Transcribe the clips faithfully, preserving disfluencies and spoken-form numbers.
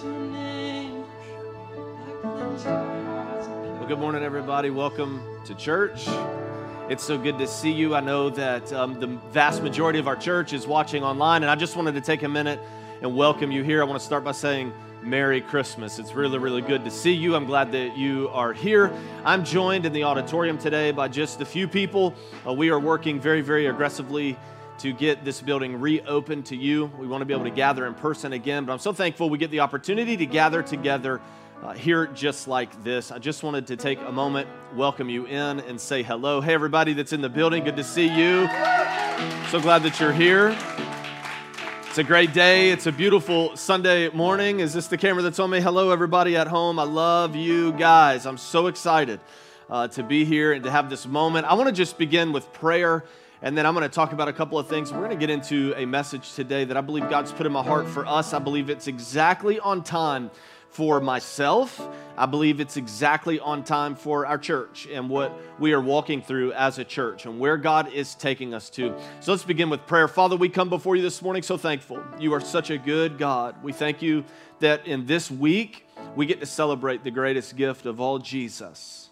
Well, good morning, everybody. Welcome to church. It's so good to see you. I know that um, the vast majority of our church is watching online, and I just wanted to take a minute and welcome you here. I want to start by saying Merry Christmas. It's really, really good to see you. I'm glad that you are here. I'm joined in the auditorium today by just a few people. Uh, we are working very, very aggressively to get this building reopened to you. We want to be able to gather in person again, but I'm so thankful we get the opportunity to gather together uh, here just like this. I just wanted to take a moment, welcome you in, and say hello. Hey, everybody that's in the building, good to see you. So glad that you're here. It's a great day. It's a beautiful Sunday morning. Is this the camera that's on me? Hello, everybody at home. I love you guys. I'm so excited uh, to be here and to have this moment. I want to just begin with prayer, and then I'm going to talk about a couple of things. We're going to get into a message today that I believe God's put in my heart for us. I believe it's exactly on time for myself. I believe it's exactly on time for our church and what we are walking through as a church and where God is taking us to. So let's begin with prayer. Father, we come before you this morning so thankful. You are such a good God. We thank you that in this week we get to celebrate the greatest gift of all, Jesus.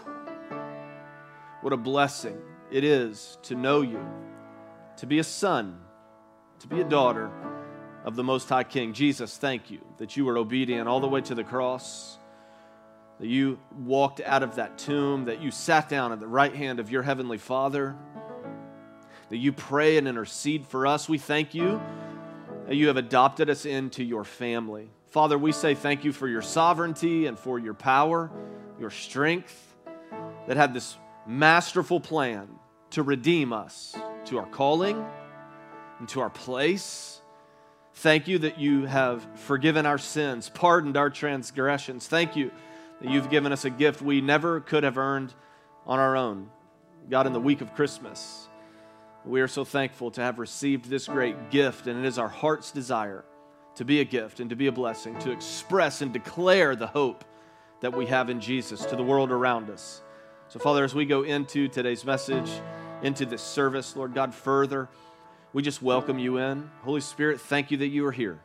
What a blessing it is to know you, to be a son, to be a daughter of the Most High King. Jesus, thank you that you were obedient all the way to the cross, that you walked out of that tomb, that you sat down at the right hand of your heavenly Father, that you pray and intercede for us. We thank you that you have adopted us into your family. Father, we say thank you for your sovereignty and for your power, your strength, that had this masterful plan to redeem us to our calling and to our place. Thank you that you have forgiven our sins, pardoned our transgressions. Thank you that you've given us a gift we never could have earned on our own. God, in the week of Christmas, we are so thankful to have received this great gift, and it is our heart's desire to be a gift and to be a blessing, to express and declare the hope that we have in Jesus to the world around us. So, Father, as we go into today's message, into this service, Lord God, further, we just welcome you in. Holy Spirit, thank you that you are here.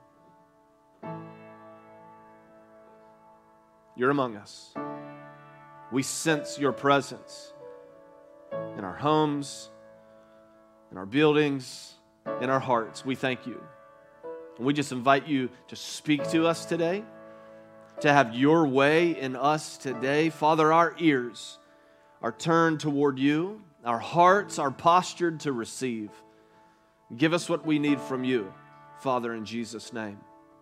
You're among us. We sense your presence in our homes, in our buildings, in our hearts. We thank you. And we just invite you to speak to us today, to have your way in us today. Father, our ears are turned toward you. Our hearts are postured to receive. Give us what we need from you, Father, in Jesus' name.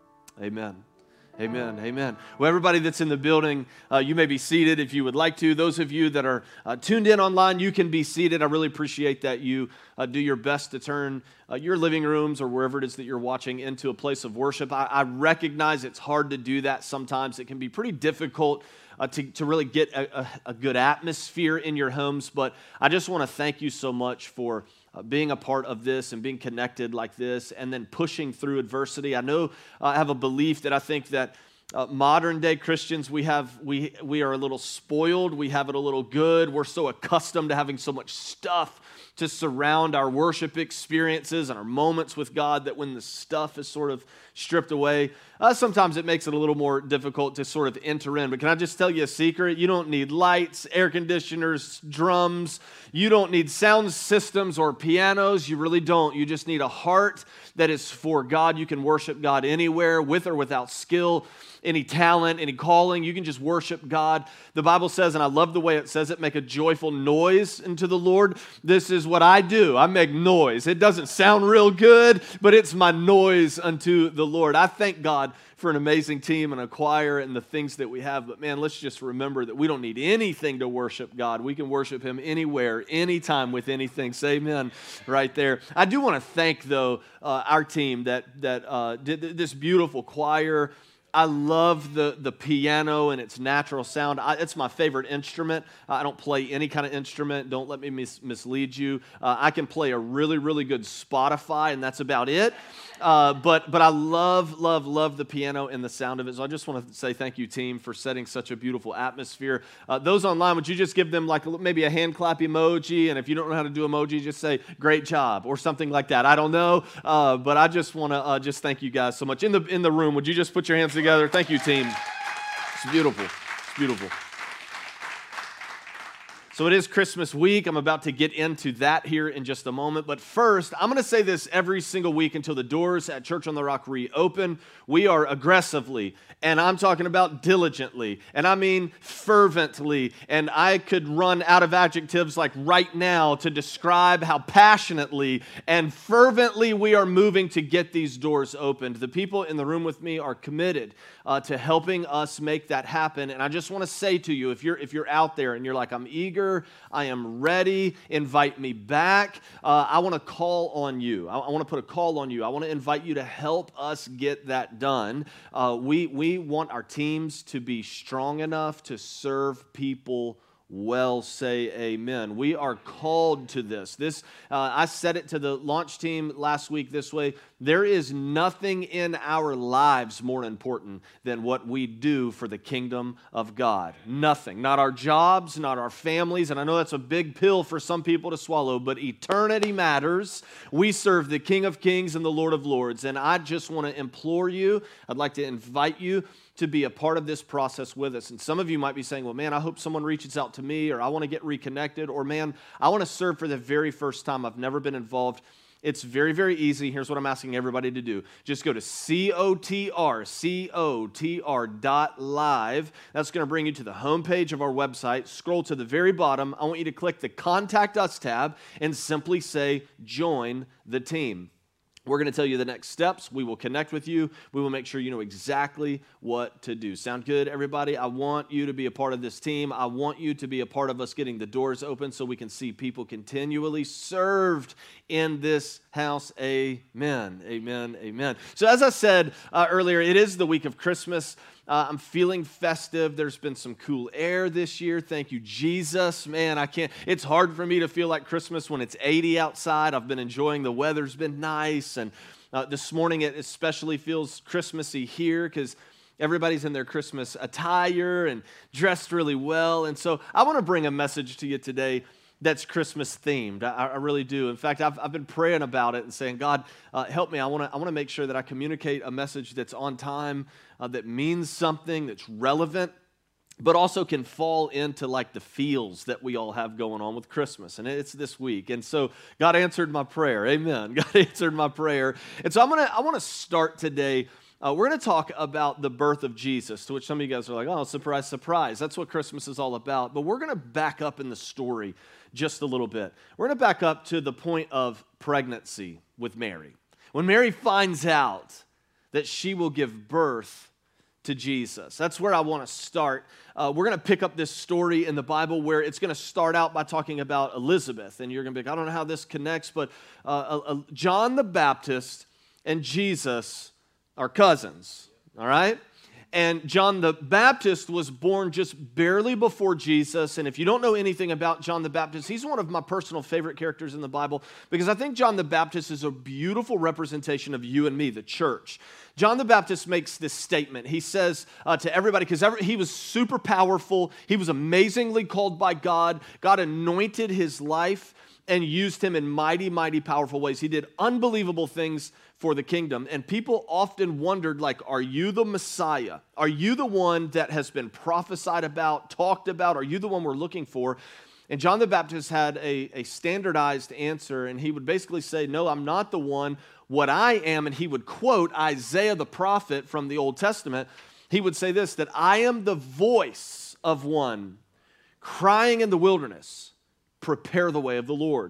Amen. Amen. Amen. Well, everybody that's in the building, uh, you may be seated if you would like to. Those of you that are uh, tuned in online, you can be seated. I really appreciate that you uh, do your best to turn uh, your living rooms or wherever it is that you're watching into a place of worship. I, I recognize it's hard to do that sometimes. It can be pretty difficult Uh, to, to really get a, a, a good atmosphere in your homes. But I just want to thank you so much for uh, being a part of this and being connected like this and then pushing through adversity. I know uh, I have a belief that I think that uh, modern day Christians, we have we we are a little spoiled. We have it a little good. We're so accustomed to having so much stuff to surround our worship experiences and our moments with God that when the stuff is sort of stripped away, uh, sometimes it makes it a little more difficult to sort of enter in. But can I just tell you a secret? You don't need lights, air conditioners, drums. You don't need sound systems or pianos. You really don't. You just need a heart that is for God. You can worship God anywhere, with or without skill, any talent, any calling. You can just worship God. The Bible says, and I love the way it says it, make a joyful noise unto the Lord. This is what I do. I make noise. It doesn't sound real good, but it's my noise unto the Lord. I thank God for an amazing team and a choir and the things that we have. But man, let's just remember that we don't need anything to worship God. We can worship Him anywhere, anytime with anything. Say amen right there. I do want to thank, though, uh, our team that, that uh, did this beautiful choir. I love the, the piano and its natural sound. I, it's my favorite instrument. I don't play any kind of instrument. Don't let me mis- mislead you. Uh, I can play a really, really good Spotify, and that's about it. Uh, but but I love, love, love the piano and the sound of it. So I just want to say thank you, team, for setting such a beautiful atmosphere. Uh, those online, would you just give them like a, maybe a hand clap emoji? And if you don't know how to do emoji, just say great job or something like that. I don't know, uh, but I just want to uh, just thank you guys so much. In the in the room, would you just put your hands together together. Thank you, team. It's beautiful. It's beautiful. So it is Christmas week. I'm about to get into that here in just a moment. But first, I'm going to say this every single week until the doors at Church on the Rock reopen. We are aggressively, and I'm talking about diligently, and I mean fervently, and I could run out of adjectives like right now to describe how passionately and fervently we are moving to get these doors opened. The people in the room with me are committed uh, to helping us make that happen. And I just want to say to you, if you're if you're out there and you're like, I'm eager, I am ready, invite me back. Uh, I want to call on you. I, I want to put a call on you. I want to invite you to help us get that done. Uh, we, we want our teams to be strong enough to serve people well. Say amen. We are called to this. This uh, I said it to the launch team last week this way. There is nothing in our lives more important than what we do for the kingdom of God. Nothing. Not our jobs, not our families. And I know that's a big pill for some people to swallow, but eternity matters. We serve the King of Kings and the Lord of Lords. And I just want to implore you, I'd like to invite you to be a part of this process with us. And some of you might be saying, well, man, I hope someone reaches out to me, or I want to get reconnected, or man, I want to serve for the very first time. I've never been involved. It's very, very easy. Here's what I'm asking everybody to do. Just go to C O T R, C O T R dot live. That's going to bring you to the homepage of our website. Scroll to the very bottom. I want you to click the Contact Us tab and simply say, join the team. We're going to tell you the next steps. We will connect with you. We will make sure you know exactly what to do. Sound good, everybody? I want you to be a part of this team. I want you to be a part of us getting the doors open so we can see people continually served in this house. Amen, amen, amen. So as I said uh, earlier, it is the week of Christmas. Uh, I'm feeling festive. There's been some cool air this year. Thank you, Jesus. Man, I can't. It's hard for me to feel like Christmas when it's eighty outside. I've been enjoying the weather's been nice. And uh, this morning it especially feels Christmassy here because everybody's in their Christmas attire and dressed really well. And so I want to bring a message to you today that's Christmas themed. I, I really do. In fact, I've, I've been praying about it and saying, God, uh, help me. I want to I want to make sure that I communicate a message that's on time, uh, that means something, that's relevant, but also can fall into like the feels that we all have going on with Christmas. And it's this week. And so God answered my prayer. Amen. God answered my prayer. And so I'm gonna I want to start today. Uh, we're going to talk about the birth of Jesus, to which some of you guys are like, oh, surprise, surprise. That's what Christmas is all about. But we're going to back up in the story just a little bit. We're going to back up to the point of pregnancy with Mary. When Mary finds out that she will give birth to Jesus. That's where I want to start. Uh, we're going to pick up this story in the Bible where it's going to start out by talking about Elizabeth. And you're going to be like, I don't know how this connects, but uh, uh, John the Baptist and Jesus are cousins, all right? And John the Baptist was born just barely before Jesus. And if you don't know anything about John the Baptist, he's one of my personal favorite characters in the Bible because I think John the Baptist is a beautiful representation of you and me, the church. John the Baptist makes this statement. He says uh, to everybody, because he was super powerful, he was amazingly called by God. God anointed his life and used him in mighty, mighty, powerful ways. He did unbelievable things for the kingdom. And people often wondered, like, are you the Messiah? Are you the one that has been prophesied about, talked about? Are you the one we're looking for? And John the Baptist had a, a standardized answer, and he would basically say, no, I'm not the one. What I am, and he would quote Isaiah the prophet from the Old Testament. He would say this, that I am the voice of one crying in the wilderness, prepare the way of the Lord.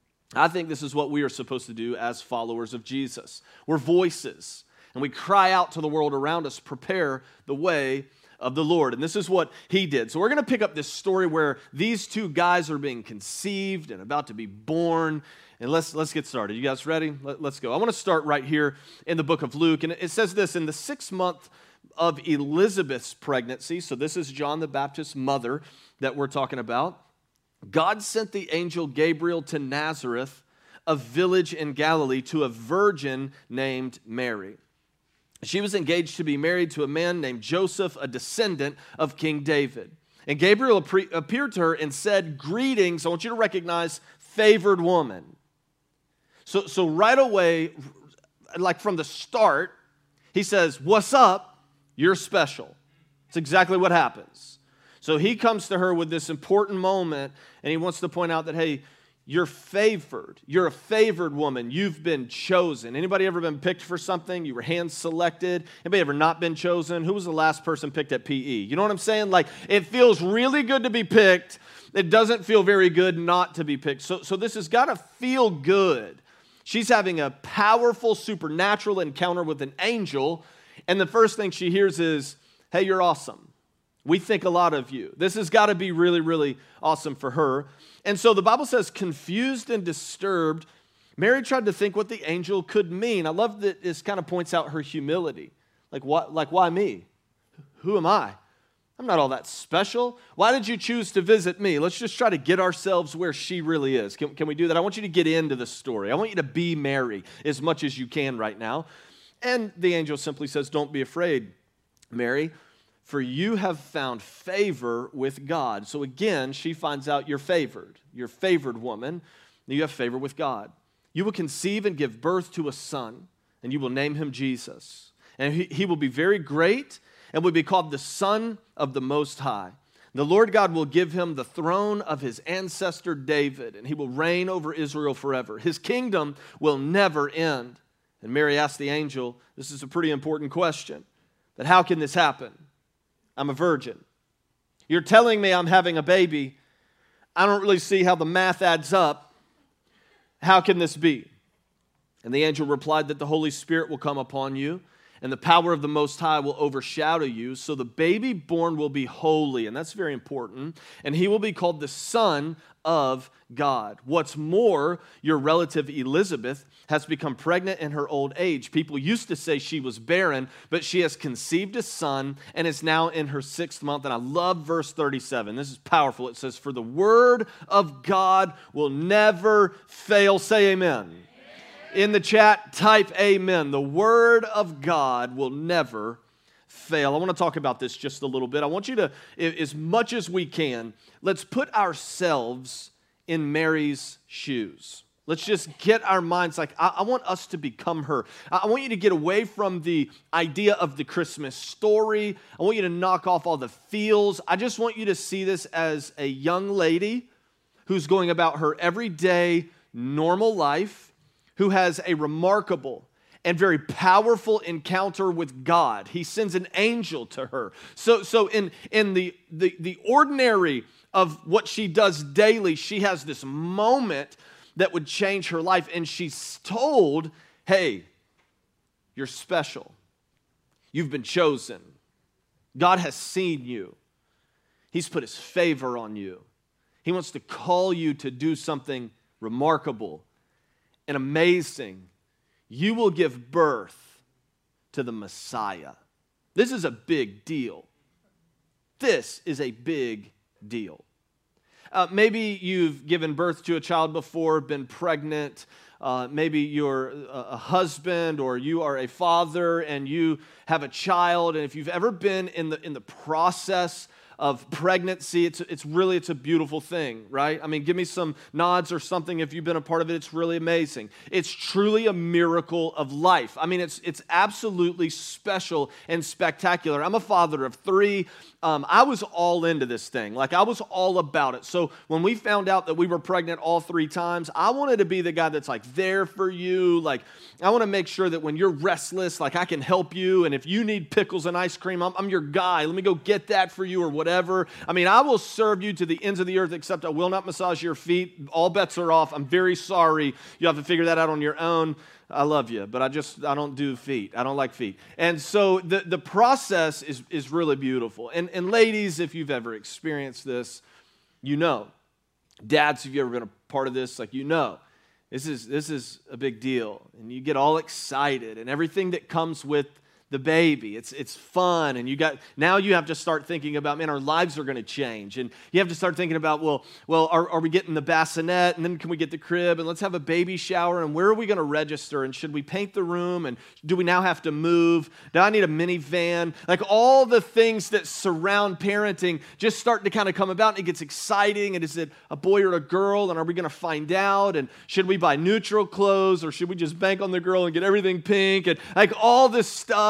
I think this is what we are supposed to do as followers of Jesus. We're voices, and we cry out to the world around us, prepare the way of the Lord. And this is what he did. So we're going to pick up this story where these two guys are being conceived and about to be born. And let's let's get started. You guys ready? Let, let's go. I want to start right here in the book of Luke. And it says this, in the sixth month of Elizabeth's pregnancy, so this is John the Baptist's mother that we're talking about, God sent the angel Gabriel to Nazareth, a village in Galilee, to a virgin named Mary. She was engaged to be married to a man named Joseph, a descendant of King David. And Gabriel appeared to her and said, greetings, I want you to recognize, favored woman. So, so right away, like from the start, he says, what's up, You're special. It's exactly what happens. So he comes to her with this important moment, and he wants to point out that, hey, you're favored. You're a favored woman. You've been chosen. Anybody ever been picked for something? You were hand selected. Anybody ever not been chosen? Who was the last person picked at P E? You know what I'm saying? Like, it feels really good to be picked. It doesn't feel very good not to be picked. So, so this has got to feel good. She's having a powerful supernatural encounter with an angel, and the first thing she hears is, hey, you're awesome. We think a lot of you. This has got to be really, really awesome for her. And so the Bible says, confused and disturbed, Mary tried to think what the angel could mean. I love that this kind of points out her humility. Like, what? Like, why me? Who am I? I'm not all that special. Why did you choose to visit me? Let's just try to get ourselves where she really is. Can, can we do that? I want you to get into the story. I want you to be Mary as much as you can right now. And the angel simply says, don't be afraid, Mary, for you have found favor with God. So again, she finds out you're favored. You're a favored woman. You have favor with God. You will conceive and give birth to a son, and you will name him Jesus. And he, he will be very great and will be called the Son of the Most High. The Lord God will give him the throne of his ancestor David, and he will reign over Israel forever. His kingdom will never end. And Mary asked the angel, this is a pretty important question, that how can this happen? I'm a virgin. You're telling me I'm having a baby. I don't really see how the math adds up. How can this be? And the angel replied that the Holy Spirit will come upon you, and the power of the Most High will overshadow you. So the baby born will be holy, and that's very important. And he will be called the Son of God. What's more, your relative Elizabeth has become pregnant in her old age. People used to say she was barren, but she has conceived a son and is now in her sixth month. And I love verse thirty-seven. This is powerful. It says, for the word of God will never fail. Say amen. In the chat, type amen. The word of God will never fail. I want to talk about this just a little bit. I want you to, as much as we can, let's put ourselves in Mary's shoes. Let's just get our minds like, I, I want us to become her. I, I want you to get away from the idea of the Christmas story. I want you to knock off all the feels. I just want you to see this as a young lady who's going about her everyday normal life, who has a remarkable and very powerful encounter with God. He sends an angel to her. So, so in, in the, the, the ordinary of what she does daily, she has this moment that would change her life. And she's told, hey, you're special. You've been chosen. God has seen you. He's put his favor on you. He wants to call you to do something remarkable and amazing. You will give birth to the Messiah. This is a big deal. This is a big deal. Uh, maybe you've given birth to a child before, been pregnant. Uh, maybe you're a husband or you are a father and you have a child. And if you've ever been in the in the process of pregnancy, it's it's really, it's a beautiful thing, right? I mean, give me some nods or something if you've been a part of it. It's really amazing. It's truly a miracle of life. I mean, it's it's absolutely special and spectacular. I'm a father of three. Um, I was all into this thing. Like, I was all about it. So when we found out that we were pregnant all three times, I wanted to be the guy that's like there for you. Like, I want to make sure that when you're restless, like I can help you. And if you need pickles and ice cream, I'm, I'm your guy. Let me go get that for you or whatever. I mean, I will serve you to the ends of the earth, except I will not massage your feet. All bets are off. I'm very sorry. You have to figure that out on your own. I love you, but I just, I don't do feet. I don't like feet. And so the, the process is, is really beautiful. And, and ladies, if you've ever experienced this, you know. Dads, if you've ever been a part of this, like, you know. This is, this is a big deal. And you get all excited and everything that comes with the baby. It's it's fun, and you got now you have to start thinking about, man, our lives are going to change, and you have to start thinking about, well, well, are, are we getting the bassinet, and then can we get the crib, and let's have a baby shower, and where are we going to register, and should we paint the room, and do we now have to move? Do I need a minivan? Like, all the things that surround parenting just start to kind of come about, and it gets exciting, and is it a boy or a girl, and are we going to find out, and should we buy neutral clothes, or should we just bank on the girl and get everything pink, and like all this stuff.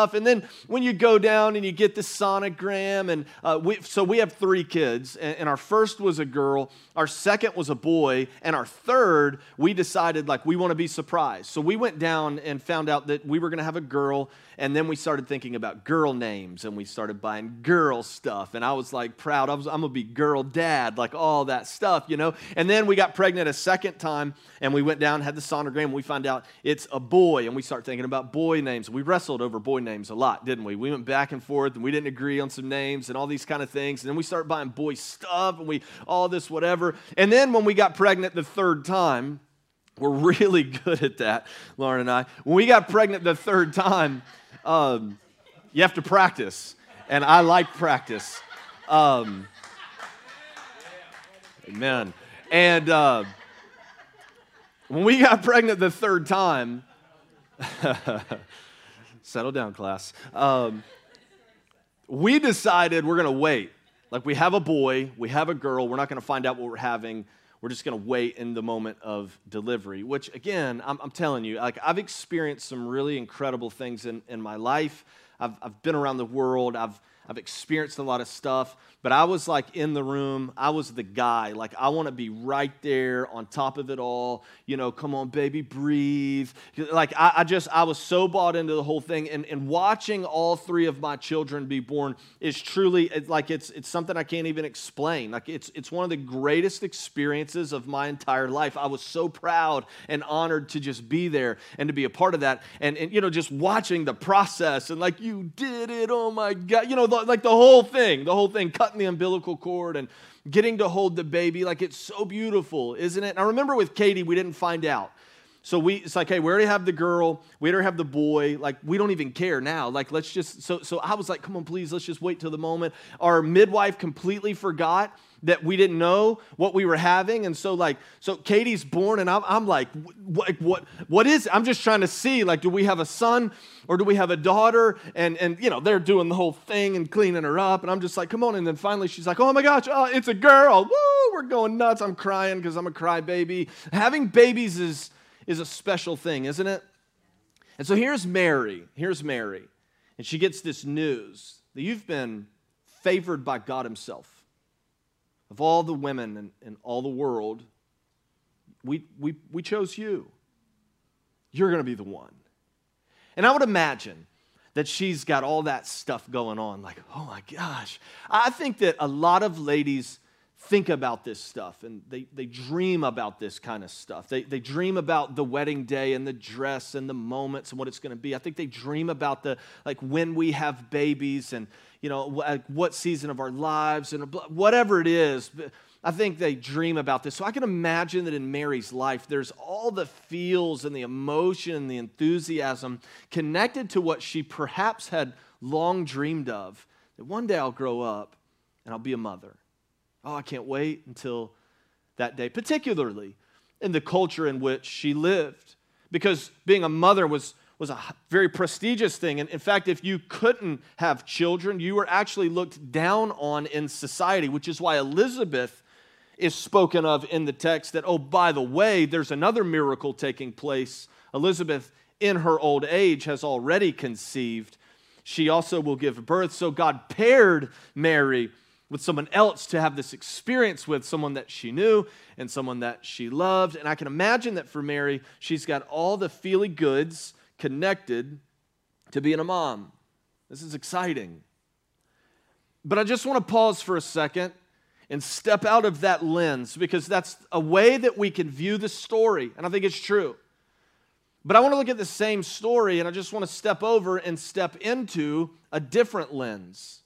stuff. And then when you go down and you get the sonogram, and uh, we, so we have three kids, and, and our first was a girl, our second was a boy, and our third, we decided like we want to be surprised. So we went down and found out that we were going to have a girl, and then we started thinking about girl names, and we started buying girl stuff, and I was like proud. I was, I'm going to be girl dad, like all that stuff, you know. And then we got pregnant a second time, and we went down, had the sonogram, and we found out it's a boy, and we started thinking about boy names. We wrestled over boy names a lot, didn't we? We went back and forth, and we didn't agree on some names and all these kind of things, and then we started buying boy stuff, and we all this whatever. And then when we got pregnant the third time, we're really good at that, Lauren and I. When we got pregnant the third time, um, you have to practice, and I like practice. Um, amen. And uh, when we got pregnant the third time, settle down, class. Um, we decided we're going to wait. Like, we have a boy, we have a girl, we're not going to find out what we're having. We're just going to wait in the moment of delivery, which, again, I'm, I'm telling you, like, I've experienced some really incredible things in, in my life. I've, I've been around the world. I've I've experienced a lot of stuff, but I was like in the room. I was the guy. Like, I want to be right there on top of it all. You know, come on, baby, breathe. Like, I, I just, I was so bought into the whole thing. And, and watching all three of my children be born is truly, it's like, it's it's something I can't even explain. Like, it's it's one of the greatest experiences of my entire life. I was so proud and honored to just be there and to be a part of that. And, and you know, just watching the process and like, you did it, oh my God. You know, the, like the whole thing, the whole thing, cutting the umbilical cord and getting to hold the baby. Like, it's so beautiful, isn't it? And I remember with Katie, we didn't find out. So we, it's like, hey, we already have the girl, we already have the boy. Like, we don't even care now. Like, let's just, so so I was like, come on, please, let's just wait till the moment. Our midwife completely forgot that we didn't know what we were having. And so like, so Katie's born, and I'm, I'm like, what, what, what is, I'm just trying to see, like, do we have a son or do we have a daughter? And, and, you know, they're doing the whole thing and cleaning her up. And I'm just like, come on. And then finally she's like, oh my gosh, oh, it's a girl. Woo, we're going nuts. I'm crying because I'm a crybaby. Having babies is, is a special thing, isn't it? And so here's Mary, here's Mary. And she gets this news that you've been favored by God himself. Of all the women in, in all the world, we, we, we chose you. You're going to be the one. And I would imagine that she's got all that stuff going on. Like, oh my gosh. I think that a lot of ladies think about this stuff, and they, they dream about this kind of stuff. They, they dream about the wedding day and the dress and the moments and what it's going to be. I think they dream about the, like, when we have babies and, you know, like what season of our lives and whatever it is. I think they dream about this. So I can imagine that in Mary's life, there's all the feels and the emotion and the enthusiasm connected to what she perhaps had long dreamed of, that one day I'll grow up and I'll be a mother. Oh, I can't wait until that day, particularly in the culture in which she lived, because being a mother was, was a very prestigious thing. And in fact, if you couldn't have children, you were actually looked down on in society, which is why Elizabeth is spoken of in the text that, oh, by the way, there's another miracle taking place. Elizabeth, in her old age, has already conceived. She also will give birth. So God paired Mary with someone else to have this experience with, someone that she knew and someone that she loved. And I can imagine that for Mary, she's got all the feely goods connected to being a mom. This is exciting. But I just want to pause for a second and step out of that lens, because that's a way that we can view the story, and I think it's true. But I want to look at the same story, and I just want to step over and step into a different lens.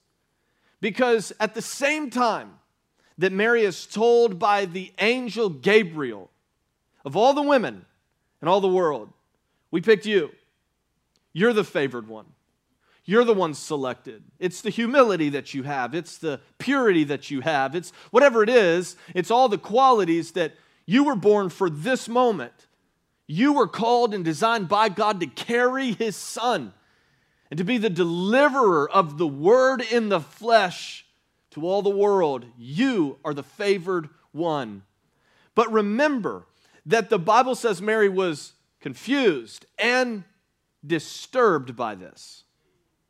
Because at the same time that Mary is told by the angel Gabriel, of all the women in all the world, we picked you. You're the favored one. You're the one selected. It's the humility that you have. It's the purity that you have. It's whatever it is, it's all the qualities that you were born for this moment. You were called and designed by God to carry his son and to be the deliverer of the word in the flesh to all the world. You are the favored one. But remember that the Bible says Mary was confused and disturbed by this.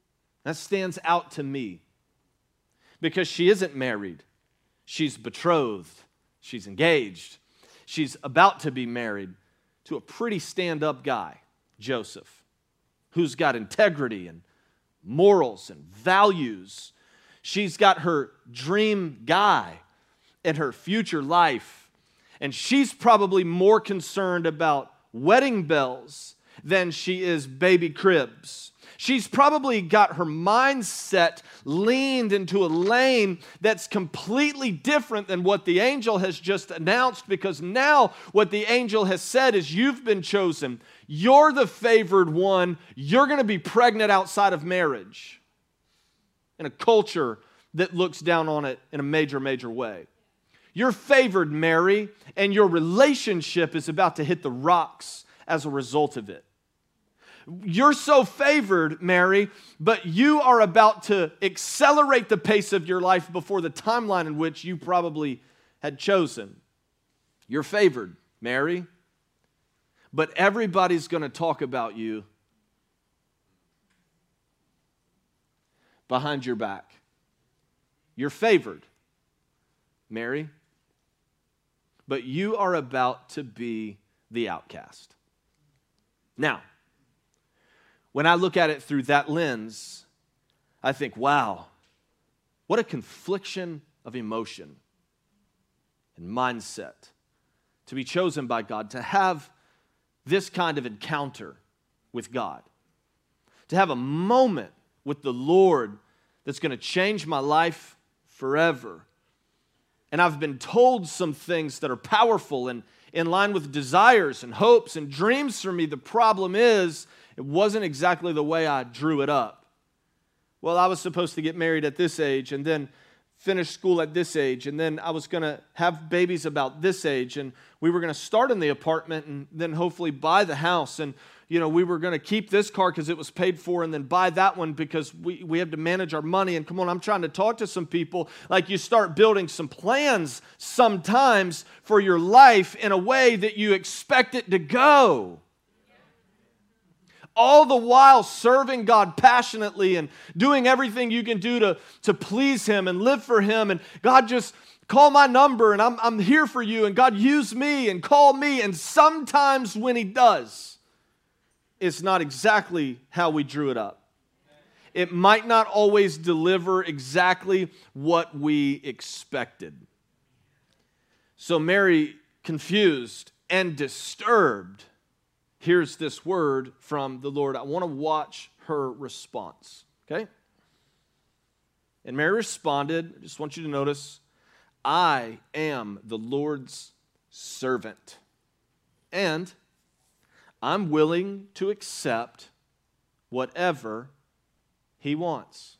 That stands out to me because she isn't married. She's betrothed. She's engaged. She's about to be married to a pretty stand-up guy, Joseph, who's got integrity and morals and values. She's got her dream guy and her future life. And she's probably more concerned about wedding bells than she is baby cribs. She's probably got her mindset leaned into a lane that's completely different than what the angel has just announced, because now what the angel has said is, you've been chosen. You're the favored one. You're going to be pregnant outside of marriage in a culture that looks down on it in a major, major way. You're favored, Mary, and your relationship is about to hit the rocks as a result of it. You're so favored, Mary, but you are about to accelerate the pace of your life before the timeline in which you probably had chosen. You're favored, Mary, but everybody's going to talk about you behind your back. You're favored, Mary, but you are about to be the outcast. Now, when I look at it through that lens, I think, wow, what a confliction of emotion and mindset to be chosen by God, to have this kind of encounter with God, to have a moment with the Lord that's going to change my life forever. And I've been told some things that are powerful and in line with desires and hopes and dreams for me. The problem is, it wasn't exactly the way I drew it up. Well, I was supposed to get married at this age and then finish school at this age, and then I was going to have babies about this age, and we were going to start in the apartment and then hopefully buy the house, and you know, we were going to keep this car because it was paid for and then buy that one because we, we have to manage our money. And come on, I'm trying to talk to some people. Like, you start building some plans sometimes for your life in a way that you expect it to go. All the while serving God passionately and doing everything you can do to, to please Him and live for Him. And God, just call my number and I'm, I'm here for you. And God, use me and call me. And sometimes when He does, it's not exactly how we drew it up. It might not always deliver exactly what we expected. So Mary, confused and disturbed, hears this word from the Lord. I want to watch her response, okay? And Mary responded, I just want you to notice, I am the Lord's servant, and I'm willing to accept whatever He wants.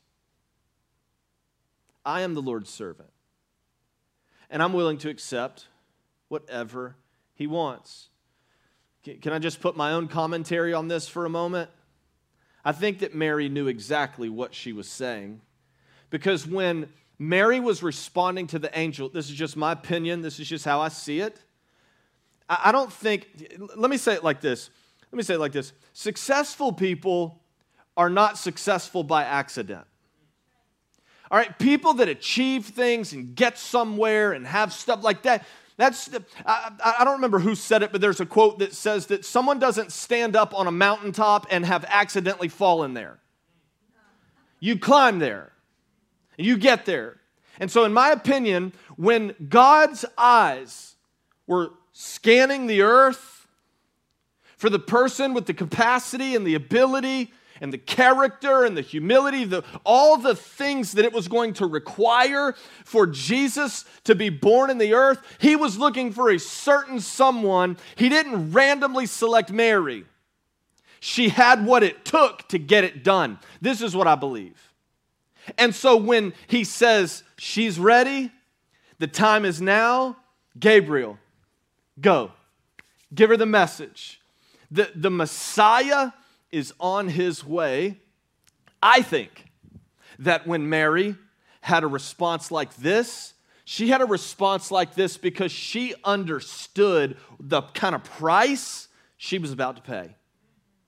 I am the Lord's servant, and I'm willing to accept whatever He wants. Can I just put my own commentary on this for a moment? I think that Mary knew exactly what she was saying, because when Mary was responding to the angel, this is just my opinion, this is just how I see it, I don't think, let me say it like this. Let me say it like this. Successful people are not successful by accident. All right, people that achieve things and get somewhere and have stuff like that, that's, I, I don't remember who said it, but there's a quote that says that someone doesn't stand up on a mountaintop and have accidentally fallen there. You climb there, and you get there. And so in my opinion, when God's eyes were scanning the earth for the person with the capacity and the ability and the character and the humility, the, all the things that it was going to require for Jesus to be born in the earth, He was looking for a certain someone. He didn't randomly select Mary. She had what it took to get it done. This is what I believe. And so when He says, she's ready, the time is now, Gabriel, go. Give her the message. The, the Messiah is on His way. I think that when Mary had a response like this, she had a response like this because she understood the kind of price she was about to pay.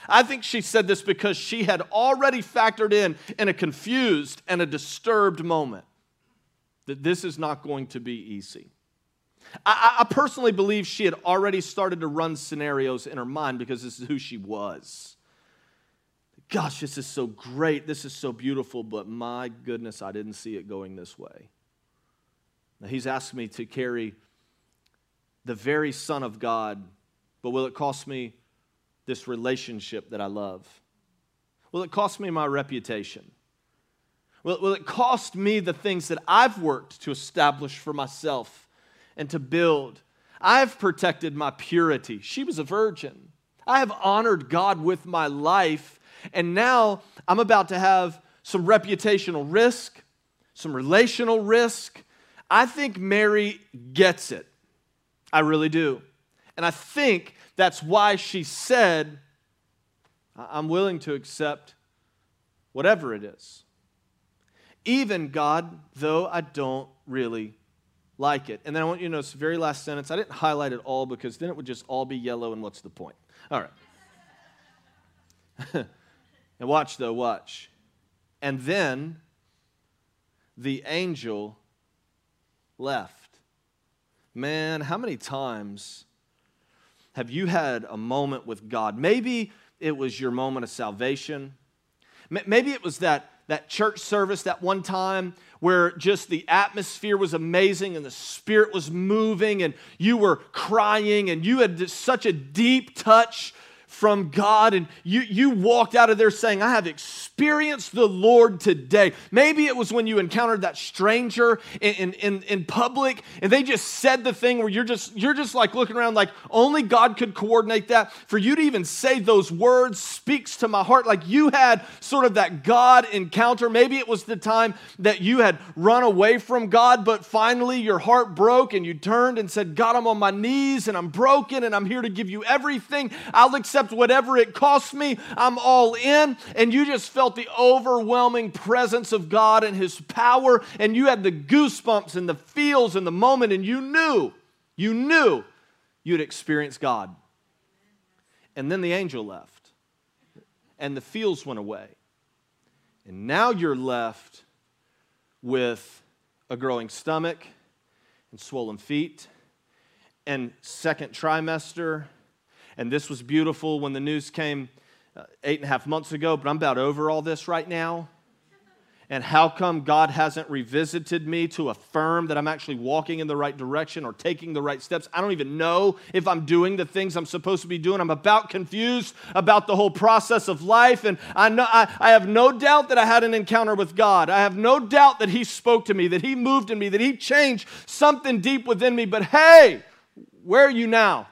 I think she said this because she had already factored in in a confused and a disturbed moment that this is not going to be easy. I, I personally believe she had already started to run scenarios in her mind because this is who she was. Gosh, this is so great. This is so beautiful, but my goodness, I didn't see it going this way. Now, he's asked me to carry the very Son of God, but will it cost me this relationship that I love? Will it cost me my reputation? Will, will it cost me the things that I've worked to establish for myself and to build? I've protected my purity. She was a virgin. I have honored God with my life, and now I'm about to have some reputational risk, some relational risk. I think Mary gets it. I really do. And I think that's why she said, I'm willing to accept whatever it is. Even God, though I don't really like it. And then I want you to notice the very last sentence. I didn't highlight it all because then it would just all be yellow, and what's the point? All right. And watch, though, watch. And then the angel left. Man, how many times have you had a moment with God? Maybe it was your moment of salvation. Maybe it was that, that church service that one time where just the atmosphere was amazing and the Spirit was moving and you were crying and you had such a deep touch from God, and you, you walked out of there saying, I have experienced the Lord today. Maybe it was when you encountered that stranger in, in, in public, and they just said the thing where you're just, you're just like looking around like only God could coordinate that. For you to even say those words speaks to my heart, like you had sort of that God encounter. Maybe it was the time that you had run away from God, but finally your heart broke and you turned and said, God, I'm on my knees and I'm broken and I'm here to give you everything. I'll accept whatever it costs me. I'm all in. And you just felt the overwhelming presence of God and His power, and you had the goosebumps and the feels in the moment, and you knew, you knew you'd experienced God. And then the angel left, and the feels went away. And now you're left with a growing stomach and swollen feet and second trimester. And this was beautiful when the news came uh, eight and a half months ago, but I'm about over all this right now. And how come God hasn't revisited me to affirm that I'm actually walking in the right direction or taking the right steps? I don't even know if I'm doing the things I'm supposed to be doing. I'm about confused about the whole process of life. And I know I, I have no doubt that I had an encounter with God. I have no doubt that He spoke to me, that He moved in me, that He changed something deep within me. But hey, where are you now?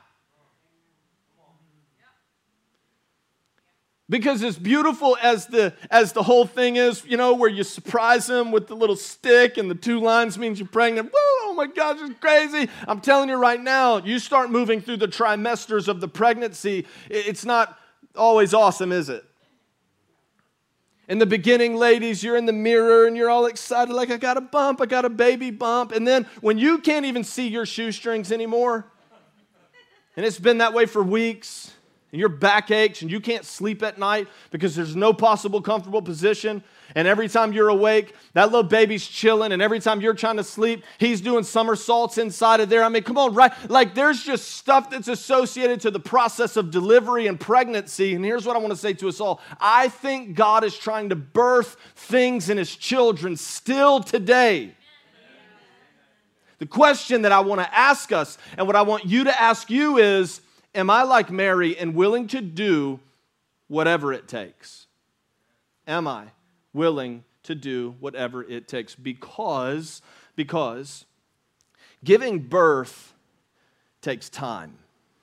Because as beautiful as the as the whole thing is, you know, where you surprise them with the little stick and the two lines means you're pregnant. Woo, oh my gosh, it's crazy. I'm telling you right now, you start moving through the trimesters of the pregnancy, it's not always awesome, is it? In the beginning, ladies, you're in the mirror and you're all excited, like, I got a bump, I got a baby bump. And then when you can't even see your shoestrings anymore, and it's been that way for weeks, and your back aches and you can't sleep at night because there's no possible comfortable position, and every time you're awake, that little baby's chilling, and every time you're trying to sleep, he's doing somersaults inside of there. I mean, come on, right? Like, there's just stuff that's associated to the process of delivery and pregnancy, and here's what I want to say to us all. I think God is trying to birth things in His children still today. The question that I want to ask us, and what I want you to ask you is, am I like Mary and willing to do whatever it takes? Am I willing to do whatever it takes? Because, because giving birth takes time.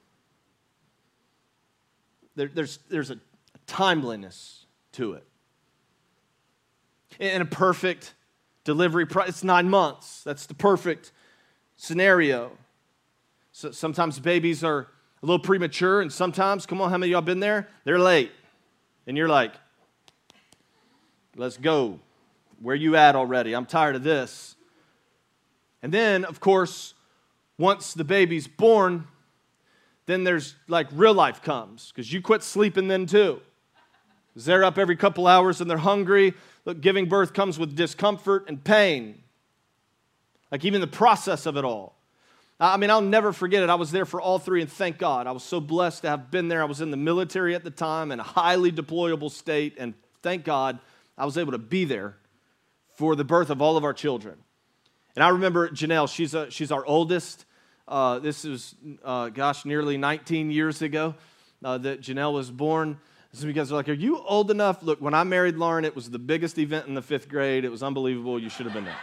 There, there's, there's a timeliness to it. In a perfect delivery, it's nine months. That's the perfect scenario. So sometimes babies are a little premature, and sometimes, come on, how many of y'all been there? They're late. And you're like, let's go. Where you at already? I'm tired of this. And then, of course, once the baby's born, Then there's like real life comes, because you quit sleeping then too. Because they're up every couple hours and they're hungry. Look, giving birth comes with discomfort and pain. Like even the process of it all. I mean, I'll never forget it. I was there for all three, and thank God. I was so blessed to have been there. I was in the military at the time in a highly deployable state, and thank God I was able to be there for the birth of all of our children. And I remember Janelle, she's, a, she's our oldest. Uh, this is, uh, gosh, nearly nineteen years ago uh, that Janelle was born. So you guys are like, are you old enough? Look, when I married Lauren, it was the biggest event in the fifth grade. It was unbelievable. You should have been there.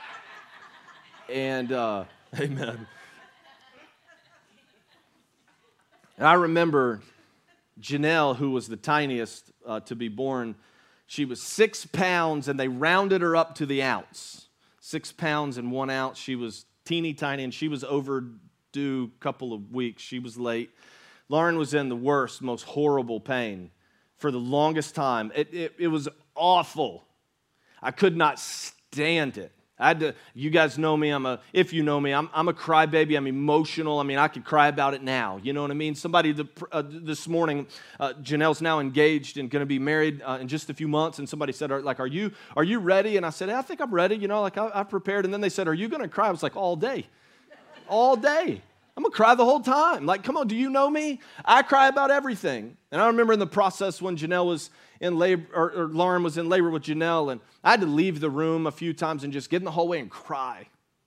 And, uh, amen. And I remember Janelle, who was the tiniest uh, to be born, she was six pounds, and they rounded her up to the ounce. Six pounds and one ounce. She was teeny tiny, and she was overdue a couple of weeks. She was late. Lauren was in the worst, most horrible pain for the longest time. It, it, it was awful. I could not stand it. I had to, you guys know me, I'm a, if you know me, I'm, I'm a crybaby, I'm emotional. I mean, I could cry about it now, you know what I mean? Somebody the, uh, this morning, uh, Janelle's now engaged and going to be married uh, in just a few months, and somebody said, like, are you are you ready? And I said, I think I'm ready, you know, like I, I've prepared. And then they said, are you going to cry? I was like, all day, all day. I'm going to cry the whole time. Like, come on, do you know me? I cry about everything. And I remember in the process when Janelle was in labor, or, or Lauren was in labor with Janelle, and I had to leave the room a few times and just get in the hallway and cry.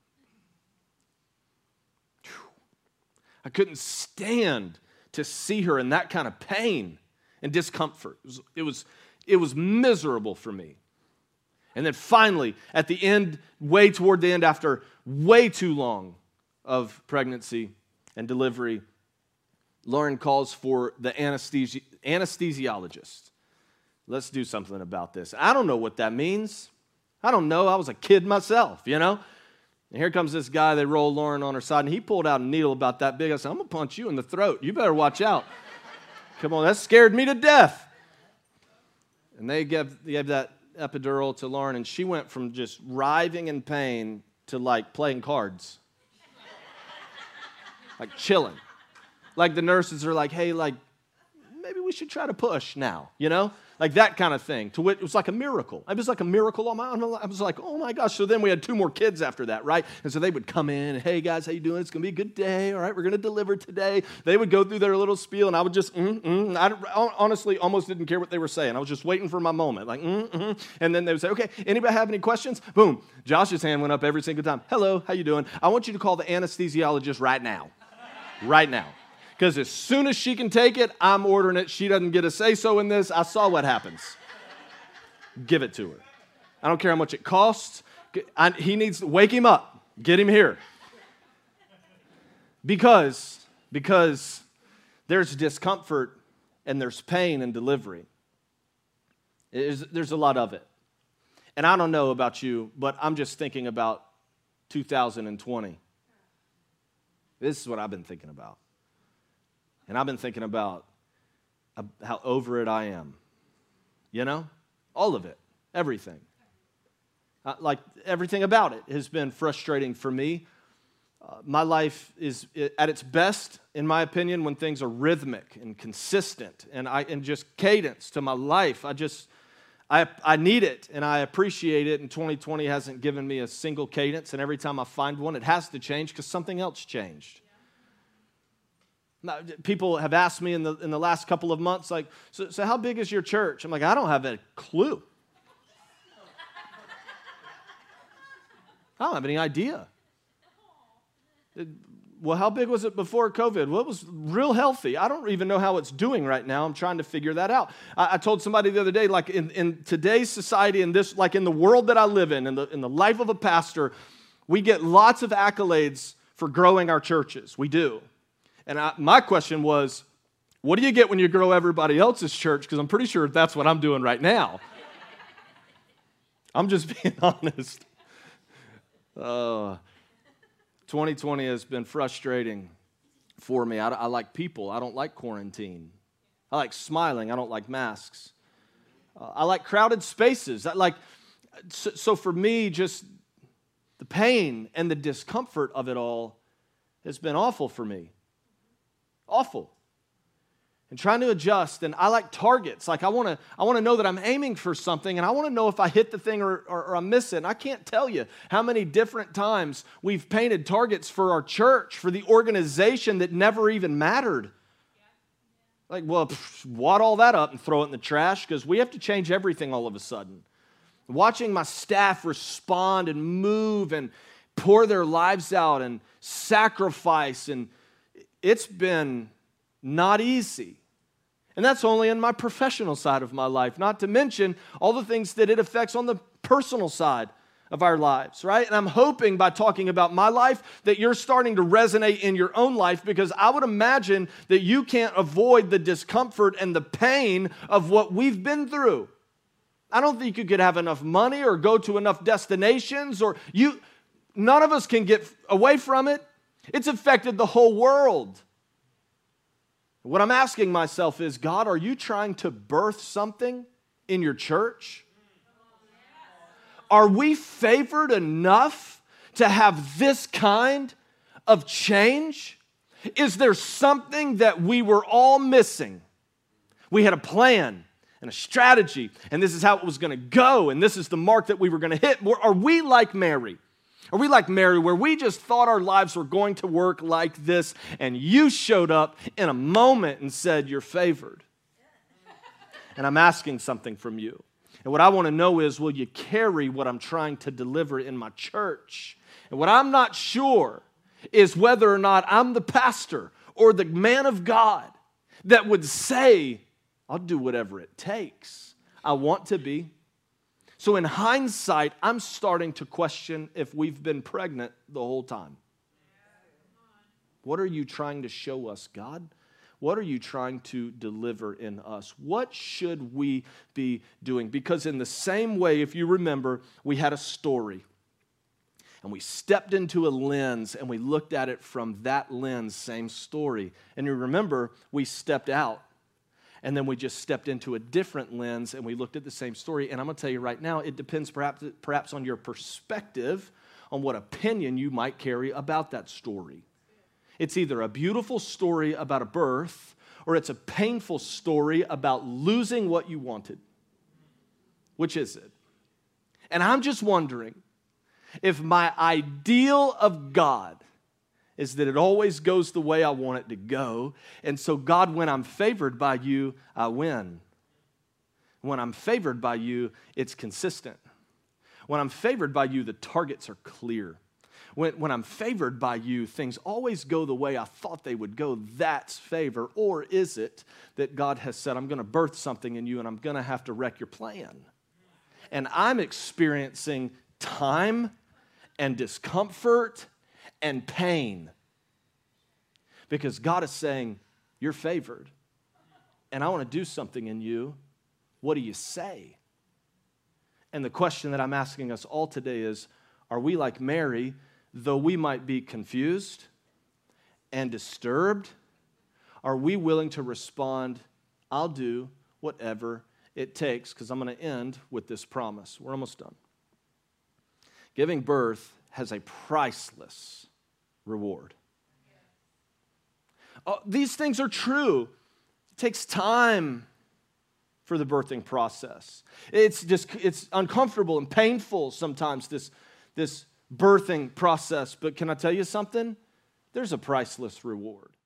Whew. I couldn't stand to see her in that kind of pain and discomfort. It was, it was, it was miserable for me. And then finally, at the end, way toward the end, after way too long of pregnancy and delivery, Lauren calls for the anesthesi- anesthesiologist. Let's do something about this. I don't know what that means. I don't know. I was a kid myself, you know? And here comes this guy. They roll Lauren on her side, and he pulled out a needle about that big. I said, I'm going to punch you in the throat. You better watch out. Come on, that scared me to death. And they gave, they gave that epidural to Lauren, and she went from just writhing in pain to, like, playing cards. Like, chilling. Like, the nurses are like, hey, like, maybe we should try to push now, you know? Like that kind of thing. To which it was like a miracle. It was like a miracle on my own. I was like, oh my gosh. So then we had two more kids after that, right? And so they would come in, and, hey guys, how you doing? It's going to be a good day. All right, we're going to deliver today. They would go through their little spiel, and I would just, mm, mm. I honestly almost didn't care what they were saying. I was just waiting for my moment. Like, mm, mm. And then they would say, okay, anybody have any questions? Boom. Josh's hand went up every single time. Hello, how you doing? I want you to call the anesthesiologist right now. Right now. Because as soon as she can take it, I'm ordering it. She doesn't get a say-so in this. I saw what happens. Give it to her. I don't care how much it costs. I, he needs to wake him up. Get him here. Because, because there's discomfort and there's pain in delivery. It is, there's a lot of it. And I don't know about you, but I'm just thinking about two thousand twenty. This is what I've been thinking about. And I've been thinking about how over it I am. You know? All of it. Everything. Uh, like, everything about it has been frustrating for me. Uh, my life is at its best, in my opinion, when things are rhythmic and consistent and I and just cadence to my life. I just, I, I need it and I appreciate it. And twenty twenty hasn't given me a single cadence. And every time I find one, it has to change because something else changed. Now, people have asked me in the in the last couple of months, like, so, so how big is your church? I'm like, I don't have a clue. I don't have any idea. It, well, how big was it before COVID? Well, it was real healthy. I don't even know how it's doing right now. I'm trying to figure that out. I, I told somebody the other day, like in, in today's society, in this, like in the world that I live in, in the in the life of a pastor, we get lots of accolades for growing our churches. We do. And I, my question was, what do you get when you grow everybody else's church? Because I'm pretty sure that's what I'm doing right now. I'm just being honest. Uh, twenty twenty has been frustrating for me. I, I like people. I don't like quarantine. I like smiling. I don't like masks. Uh, I like crowded spaces. I like so, so for me, just the pain and the discomfort of it all has been awful for me. Awful. And trying to adjust, and I like targets. Like I want to I want to know that I'm aiming for something, and I want to know if I hit the thing or, or, or I miss it. And I can't tell you how many different times we've painted targets for our church, for the organization that never even mattered. Like, well, pff, wad all that up and throw it in the trash because we have to change everything all of a sudden. Watching my staff respond and move and pour their lives out and sacrifice, and it's been not easy. And that's only in my professional side of my life, not to mention all the things that it affects on the personal side of our lives, right? And I'm hoping by talking about my life that you're starting to resonate in your own life, because I would imagine that you can't avoid the discomfort and the pain of what we've been through. I don't think you could have enough money or go to enough destinations, or you, none of us can get away from it. It's affected the whole world. What I'm asking myself is, God, are you trying to birth something in your church? Are we favored enough to have this kind of change? Is there something that we were all missing? We had a plan and a strategy, and this is how it was going to go, and this is the mark that we were going to hit. Are we like Mary? Are we like Mary, where we just thought our lives were going to work like this, and you showed up in a moment and said, you're favored? And I'm asking something from you. And what I want to know is, will you carry what I'm trying to deliver in my church? And what I'm not sure is whether or not I'm the pastor or the man of God that would say, I'll do whatever it takes. I want to be. So in hindsight, I'm starting to question if we've been pregnant the whole time. What are you trying to show us, God? What are you trying to deliver in us? What should we be doing? Because in the same way, if you remember, we had a story. And we stepped into a lens and we looked at it from that lens, same story. And you remember, we stepped out. And then we just stepped into a different lens and we looked at the same story. And I'm going to tell you right now, it depends perhaps, perhaps on your perspective, on what opinion you might carry about that story. It's either a beautiful story about a birth, or it's a painful story about losing what you wanted. Which is it? And I'm just wondering if my ideal of God is that it always goes the way I want it to go. And so, God, when I'm favored by you, I win. When I'm favored by you, it's consistent. When I'm favored by you, the targets are clear. When, when I'm favored by you, things always go the way I thought they would go. That's favor. Or is it that God has said, I'm going to birth something in you and I'm going to have to wreck your plan? And I'm experiencing time and discomfort and pain, because God is saying, you're favored, and I want to do something in you. What do you say? And the question that I'm asking us all today is, are we like Mary, though we might be confused and disturbed? Are we willing to respond, I'll do whatever it takes? Because I'm going to end with this promise. We're almost done. Giving birth has a priceless reward. Oh, these things are true. It takes time for the birthing process. It's just it's uncomfortable and painful sometimes, this, this birthing process. But can I tell you something? There's a priceless reward.